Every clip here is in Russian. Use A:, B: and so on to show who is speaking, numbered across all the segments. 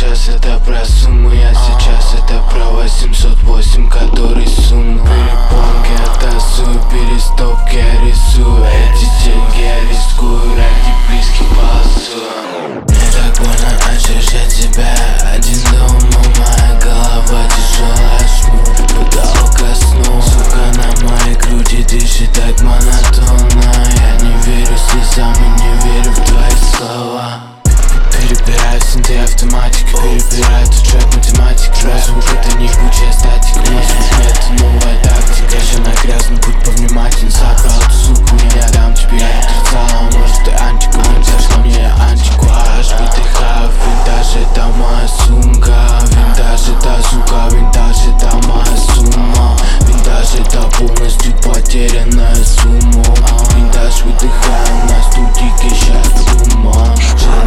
A: сейчас это про суммы, я сейчас это про 808, который сунул. Перепонки оттасую, перестопки я рисую. Эти деньги я рискую, ради близких полосую. Мне так больно ощущать себя один дома, моя голова тяжелая, жму потолок ко сну. Сука на моей груди дышит так монотонно. Я не верю слезам и не верю в твои слова. Перебираю синты автоматики, перебираю тут трек математики. Твой звук это не ебучая статика, мой звук это новая тактика. Я на грязный путь повнимательно, забрал эту суку, я не дам тебе. Я отрицала, может ты антика, но зашла мне антикваж. Выдыхаю винтаж, это моя сумка. Винтаж это сука, винтаж это моя сумма. Винтаж это полностью потерянная сумма. Винтаж выдыхаю на студике, сейчас дума.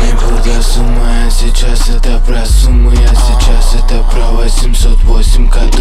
A: Сумма, я сейчас это про суммы, я сейчас это про 808,